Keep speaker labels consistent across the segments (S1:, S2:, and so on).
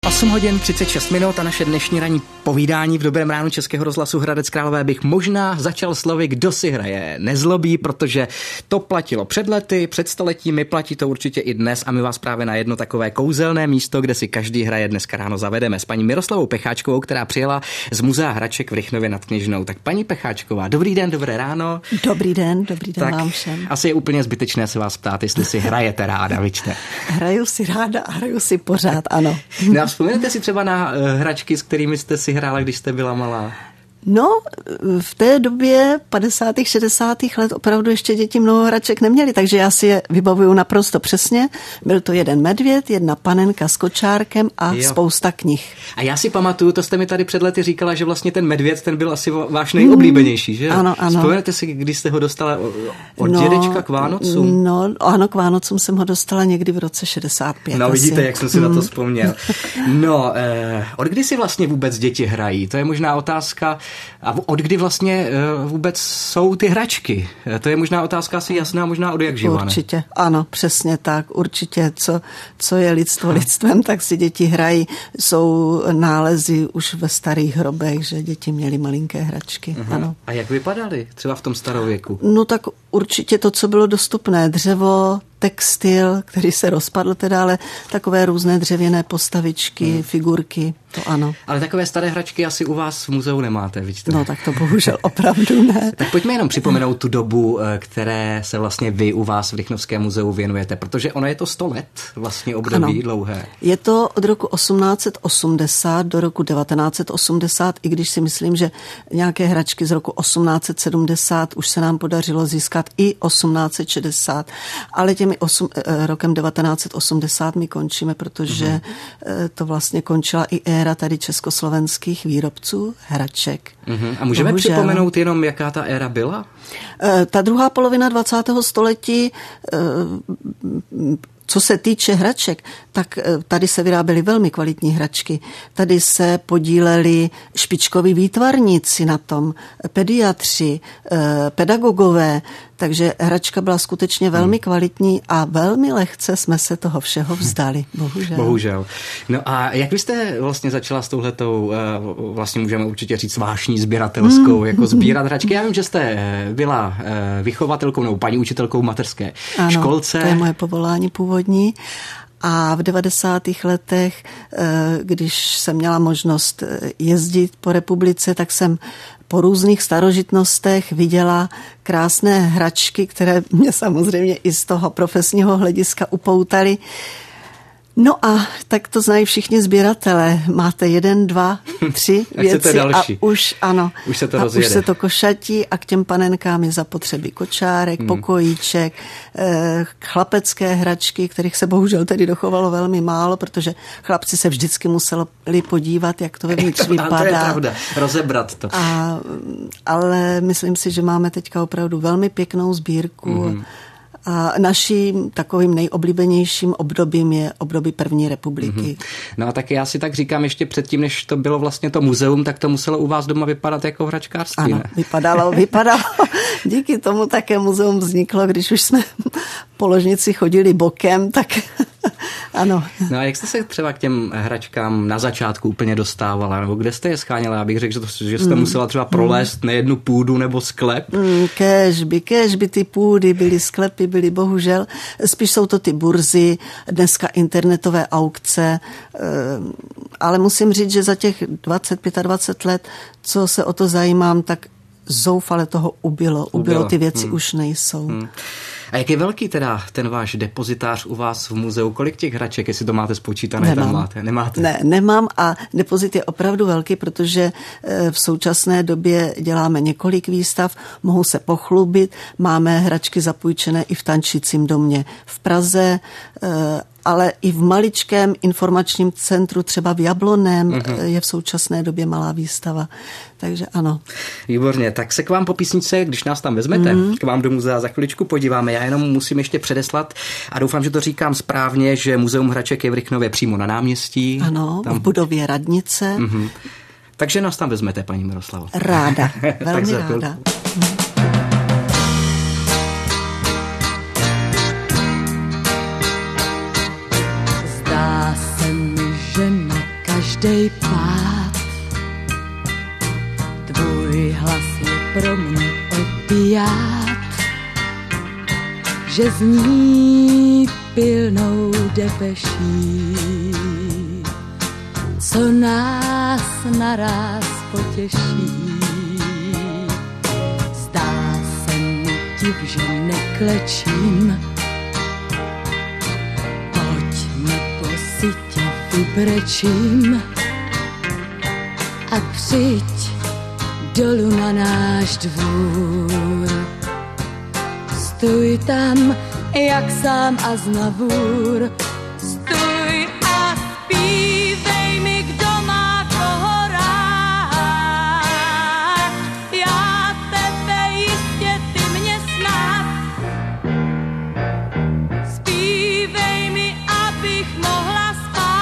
S1: 8 hodin 36 minut a naše dnešní ranní povídání v Dobrém ránu Českého rozhlasu Hradec Králové bych možná začal slovy Kdo si hraje nezlobí, protože to platilo před lety, před stoletími, platí to určitě i dnes a my vás právě na jedno takové kouzelné místo, kde si každý hraje, dneska ráno zavedeme s paní Miroslavou Pecháčkovou, která přijela z Muzea hraček v Rychnově nad Kněžnou. Tak paní Pecháčková, dobrý den, dobré ráno.
S2: Dobrý den vám všem.
S1: Asi je úplně zbytečné se vás ptát, jestli si hrajete ráda, vičte.
S2: Hraju si ráda a hraju si pořád, ano.
S1: No a vzpomenete si třeba na hračky, s kterými jste si hrála, když jste byla malá?
S2: No, v té době 50. 60. let opravdu ještě děti mnoho hraček neměly, takže já si je vybavuju naprosto přesně. Byl to jeden medvěd, jedna panenka s kočárkem a spousta knih.
S1: A já si pamatuju, to jste mi tady před lety říkala, že vlastně ten medvěd, ten byl asi váš nejoblíbenější, že?
S2: Ano.
S1: Vzpomenete si, když jste ho dostala od dědečka k Vánocům?
S2: No, ano, k Vánocům jsem ho dostala někdy v roce 65.
S1: No,
S2: asi.
S1: Vidíte, jak jsem si na to vzpomněl. No, od kdy si vlastně vůbec děti hrají? To je možná otázka. A od kdy vlastně vůbec jsou ty hračky? To je možná otázka asi jasná, možná od jak živa, ne?
S2: Určitě, ano, přesně tak. Určitě, co je lidstvo lidstvem, tak si děti hrají. Jsou nálezy už ve starých hrobech, že děti měly malinké hračky. Ano.
S1: A jak vypadaly třeba v tom starověku?
S2: No tak určitě to, co bylo dostupné. Dřevo, textil, který se rozpadl teda, ale takové různé dřevěné postavičky, figurky, to ano.
S1: Ale takové staré hračky asi u vás v muzeu nemáte, vidíte?
S2: No tak to bohužel opravdu ne.
S1: Tak pojďme jenom připomenout tu dobu, které se vlastně vy u vás v Rychnovském muzeu věnujete, protože ono je to 100 let vlastně období dlouhé.
S2: Je to od roku 1880 do roku 1980, i když si myslím, že nějaké hračky z roku 1870 už se nám podařilo získat i 1860, ale rokem 1980 my končíme, protože to vlastně končila i éra tady československých výrobců hraček.
S1: A můžeme připomenout jenom, jaká ta éra byla?
S2: Ta druhá polovina 20. století, co se týče hraček, tak tady se vyráběly velmi kvalitní hračky. Tady se podíleli špičkoví výtvarníci na tom, pediatři, pedagogové, takže hračka byla skutečně velmi kvalitní a velmi lehce jsme se toho všeho vzdali, bohužel.
S1: No a jak vy jste vlastně začala s touhletou, vlastně můžeme určitě říct vášní sběratelskou, jako sbírat hračky? Já vím, že jste byla vychovatelkou nebo paní učitelkou mateřské školce.
S2: To je moje povolání původní. A v 90. letech, když jsem měla možnost jezdit po republice, tak jsem po různých starožitnostech viděla krásné hračky, které mě samozřejmě i z toho profesního hlediska upoutaly. No a tak to znají všichni sběratelé. Máte 1, 2, 3 věci a už
S1: se to rozjede.
S2: Už se to košatí a k těm panenkám je zapotřebí kočárek, pokojíček, chlapecké hračky, kterých se bohužel tedy dochovalo velmi málo, protože chlapci se vždycky museli podívat, jak to vevnitř vypadá.
S1: To je pravda, rozebrat to.
S2: Ale myslím si, že máme teďka opravdu velmi pěknou sbírku. A naším takovým nejoblíbenějším obdobím je období první republiky.
S1: No a tak já si tak říkám, ještě předtím, než to bylo vlastně to muzeum, tak to muselo u vás doma vypadat jako hračkářství,
S2: ano,
S1: ne?
S2: Vypadalo. Díky tomu také muzeum vzniklo, když už jsme po ložnici chodili bokem, tak ano.
S1: No a jak jste se třeba k těm hračkám na začátku úplně dostávala, nebo kde jste je scháněla? Já bych řekl, že jste musela třeba prolézt nejednu půdu nebo sklep.
S2: Kéžby ty půdy byly, sklepy byly, bohužel. Spíš jsou to ty burzy, dneska internetové aukce, ale musím říct, že za těch 25 let, co se o to zajímám, tak zoufale toho ubylo. Ty věci už nejsou.
S1: A jak je velký teda ten váš depozitář u vás v muzeu? Kolik těch hraček, jestli to máte spočítané, tam máte? Nemáte?
S2: Ne, nemám a depozit je opravdu velký, protože v současné době děláme několik výstav, mohu se pochlubit, máme hračky zapůjčené i v Tančícím domě v Praze, ale i v maličkém informačním centru, třeba v Jablonném, je v současné době malá výstava. Takže ano.
S1: Výborně, tak se k vám po písničce, když nás tam vezmete, k vám do muzea za chviličku podíváme. Já jenom musím ještě předeslat a doufám, že to říkám správně, že muzeum hraček je v Rychnově přímo na náměstí.
S2: Ano, tam v budově radnice.
S1: Takže nás tam vezmete, paní Miroslavo.
S2: Ráda, velmi ráda.
S3: Zdá se mi, že na každej pád. Tvůj hlas je pro mě opiát, že zní pilnou depeší, co nás naráz potěší. Zdá se mi div, že neklečím, pojďme po sytě vybrečím a přijď dolů na náš dvůr. Stůj tam, jak sám a znavůr. Stůj a zpívej mi, kdo má koho rád. Já tebe jistě, ty mě snad. Zpívej mi, abych mohla spát.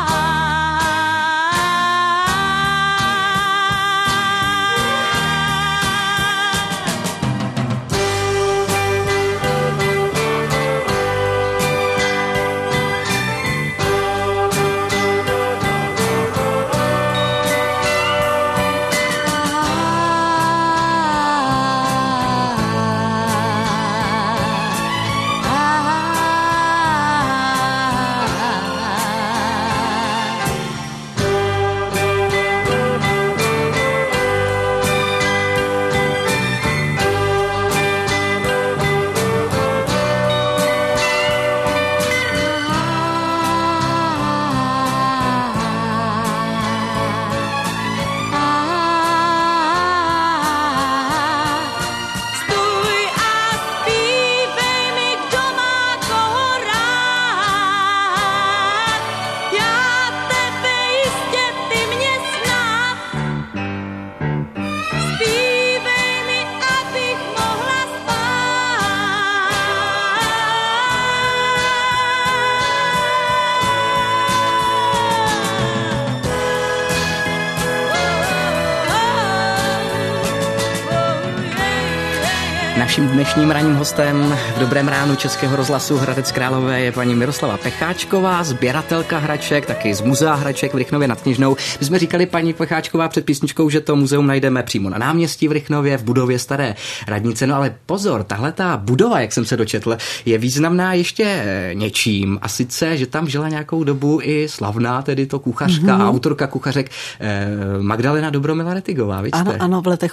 S1: Naším dnešním ranním hostem v Dobrém ránu Českého rozhlasu Hradec Králové je paní Miroslava Pecháčková, sběratelka hraček, taky z muzea hraček v Rychnově nad Kněžnou. My jsme říkali, paní Pecháčková, před písničkou, že to muzeum najdeme přímo na náměstí v Rychnově, v budově staré radnice. No ale pozor, tahle ta budova, jak jsem se dočetl, je významná ještě něčím. A sice, že tam žila nějakou dobu i slavná, tedy to kuchařka a autorka kuchařek Magdalena Dobromila Rettigová, víte?
S2: Ano, v letech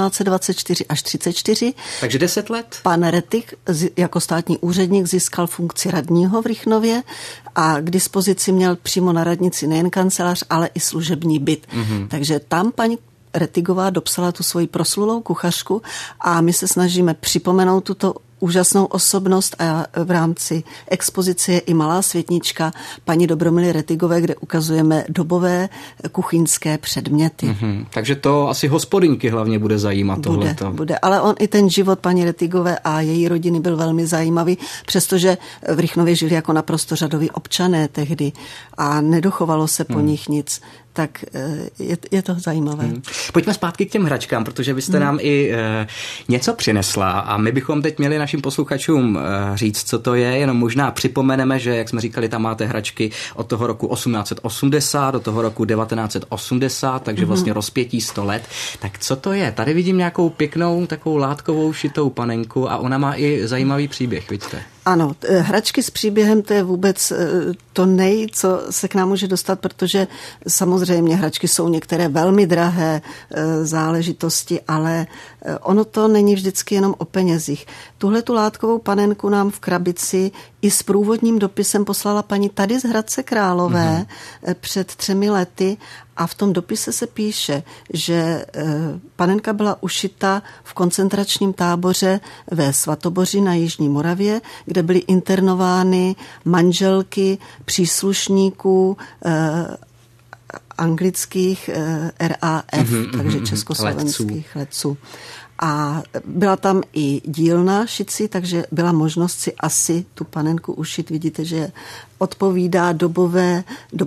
S2: 1824 až 34.
S1: Takže 10 let.
S2: Pan Rettig jako státní úředník získal funkci radního v Rychnově a k dispozici měl přímo na radnici nejen kancelář, ale i služební byt. Takže tam paní Rettigová dopsala tu svoji proslulou kuchařku a my se snažíme připomenout tuto úžasnou osobnost a v rámci expozice je i malá světnička paní Dobromily Rettigové, kde ukazujeme dobové kuchyňské předměty.
S1: Takže to asi hospodyňky hlavně bude zajímat tohleto.
S2: Bude, ale on i ten život paní Rettigové a její rodiny byl velmi zajímavý, přestože v Rychnově žili jako naprosto řadoví občané tehdy a nedochovalo se po nich nic. Tak je to zajímavé.
S1: Pojďme zpátky k těm hračkám, protože vy jste nám i něco přinesla a my bychom teď měli našim posluchačům říct, co to je, jenom možná připomeneme, že, jak jsme říkali, tam máte hračky od toho roku 1880 do toho roku 1980, takže vlastně rozpětí 100 let. Tak co to je? Tady vidím nějakou pěknou takovou látkovou šitou panenku a ona má i zajímavý příběh, vidíte?
S2: Ano, hračky s příběhem, to je vůbec to co se k nám může dostat, protože samozřejmě hračky jsou některé velmi drahé záležitosti, ale ono to není vždycky jenom o penězích. Tuhletu látkovou panenku nám v krabici i s průvodním dopisem poslala paní tady z Hradce Králové před 3 lety a v tom dopise se píše, že panenka byla ušita v koncentračním táboře ve Svatoboři na Jižní Moravě, kde byly internovány manželky příslušníků anglických RAF, takže československých letců. A byla tam i dílna šicí, takže byla možnost si asi tu panenku ušit. Vidíte, že odpovídá dobové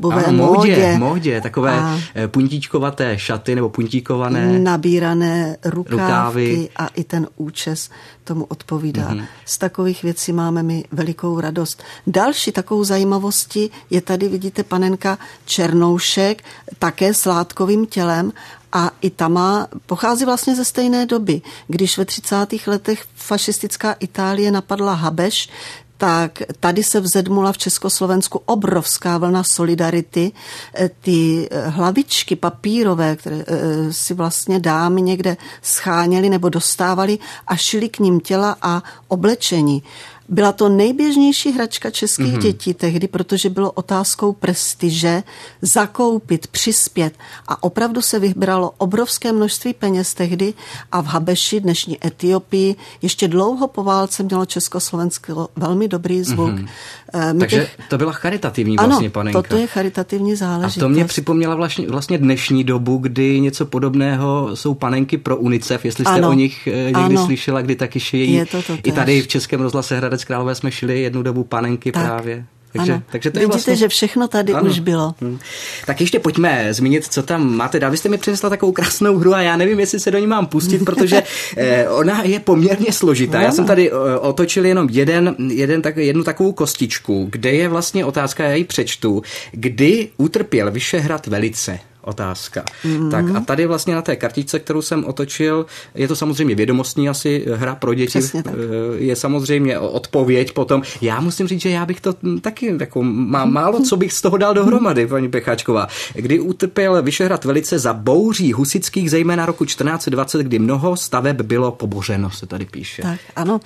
S1: módě, takové puntíčkovaté šaty nebo puntíkované.
S2: Nabírané rukávky a i ten účes tomu odpovídá. Z takových věcí máme my velikou radost. Další takovou zajímavostí je tady, vidíte, panenka Černoušek, také s látkovým tělem, a i ta pochází vlastně ze stejné doby. Když ve 30. letech fašistická Itálie napadla Habeš, tak tady se vzedmula v Československu obrovská vlna solidarity. Ty hlavičky papírové, které si vlastně dámy někde scháněly nebo dostávali a šili k ním těla a oblečení. Byla to nejběžnější hračka českých dětí tehdy, protože bylo otázkou prestiže zakoupit, přispět a opravdu se vybralo obrovské množství peněz tehdy a v Habeši, dnešní Etiopii, ještě dlouho po válce mělo Československo velmi dobrý zvuk.
S1: Takže to byla charitativní vlastně panenka.
S2: Ano, toto je charitativní záležitost.
S1: A to mě připomněla vlastně dnešní dobu, kdy něco podobného jsou panenky pro UNICEF, jestli jste o nich někdy slyšela, kdy taky šijí. I tady v Českém rozhlase Hradec Králové jsme šili jednu dobu panenky právě. Takže to je
S2: vidíte,
S1: vlastně...
S2: že všechno tady už bylo.
S1: Tak ještě pojďme zmínit, co tam máte dál. Vy jste mi přinesla takovou krásnou hru a já nevím, jestli se do ní mám pustit, protože ona je poměrně složitá. Já jsem tady otočil jenom jednu takovou kostičku, kde je vlastně otázka, já ji přečtu. Kdy utrpěl Vyšehrad velice? Otázka. Tak a tady vlastně na té kartičce, kterou jsem otočil, je to samozřejmě vědomostní asi hra pro děti. Je samozřejmě odpověď potom. Já musím říct, že já bych to taky jako málo co bych z toho dal dohromady, paní Pecháčková. Kdy utrpěl Vyšehrad velice za bouří husitských, zejména roku 1420, kdy mnoho staveb bylo pobořeno, se tady píše.
S2: Tak ano.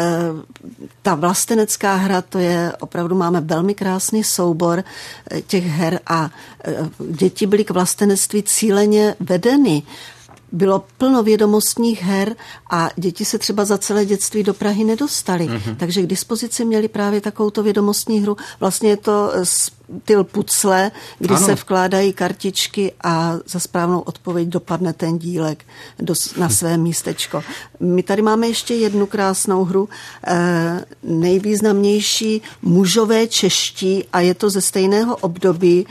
S2: Ta vlastenecká hra, to je opravdu, máme velmi krásný soubor těch her a děti byly k vlastenectví cíleně vedeny. Bylo plno vědomostních her a děti se třeba za celé dětství do Prahy nedostaly. Takže k dispozici měli právě takovouto vědomostní hru. Vlastně je to styl pucle, kdy se vkládají kartičky a za správnou odpověď dopadne ten dílek na své místečko. My tady máme ještě jednu krásnou hru, nejvýznamnější mužové čeští a je to ze stejného období,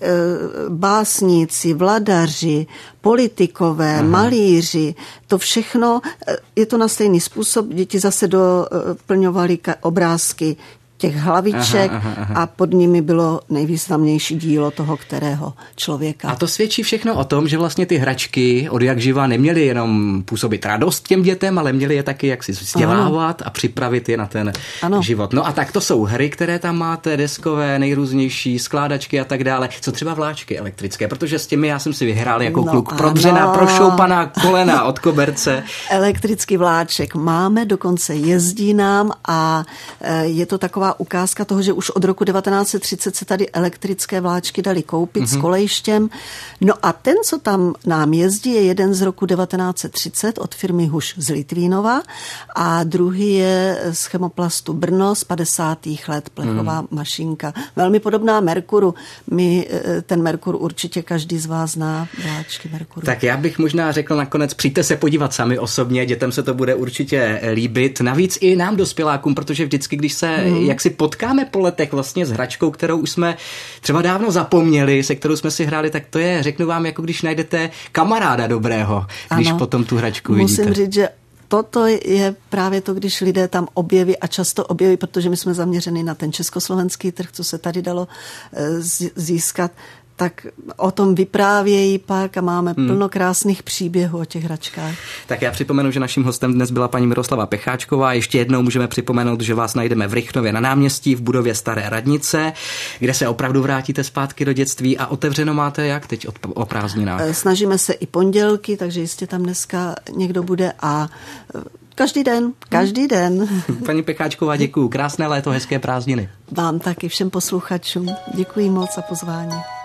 S2: básníci, vladaři, politikové, malíři, to všechno, je to na stejný způsob, děti zase doplňovaly obrázky těch hlaviček a pod nimi bylo nejvýznamnější dílo toho kterého člověka.
S1: A to svědčí všechno o tom, že vlastně ty hračky od jak živa neměly jenom působit radost těm dětem, ale měly je taky jaksi vzdělávat a připravit je na ten život. No a tak to jsou hry, které tam máte, deskové, nejrůznější, skládačky a tak dále. Co třeba vláčky elektrické, protože s těmi já jsem si vyhrál jako kluk. Prodřená, prošoupaná kolena od koberce.
S2: Elektrický vláček máme, dokonce jezdí nám a je to taková ukázka toho, že už od roku 1930 se tady elektrické vláčky daly koupit s kolejštěm. No a ten, co tam nám jezdí, je jeden z roku 1930 od firmy Huš z Litvínova a druhý je z Chemoplastu Brno z 50. let, plechová mašinka. Velmi podobná Merkuru. Ten Merkur určitě každý z vás zná, vláčky Merkuru.
S1: Tak já bych možná řekl nakonec, přijďte se podívat sami osobně, dětem se to bude určitě líbit. Navíc i nám dospělákům, protože vždycky, když se jak si potkáme po letech vlastně s hračkou, kterou už jsme třeba dávno zapomněli, se kterou jsme si hráli, tak to je, řeknu vám, jako když najdete kamaráda dobrého, když potom tu hračku vidíte.
S2: Musím říct, že toto je právě to, když lidé tam objeví a často objeví, protože my jsme zaměřeni na ten československý trh, co se tady dalo získat, tak o tom vyprávějí pak a máme plno krásných příběhů o těch hračkách.
S1: Tak já připomenu, že naším hostem dnes byla paní Miroslava Pecháčková. Ještě jednou můžeme připomenout, že vás najdeme v Rychnově na náměstí v budově Staré radnice, kde se opravdu vrátíte zpátky do dětství a otevřeno máte jak teď o prázdninách?
S2: Snažíme se i pondělky, takže jistě tam dneska někdo bude a každý den.
S1: Paní Pecháčková, děkuju. Krásné léto, hezké prázdniny.
S2: Vám taky, všem posluchačům. Děkuji moc za pozvání.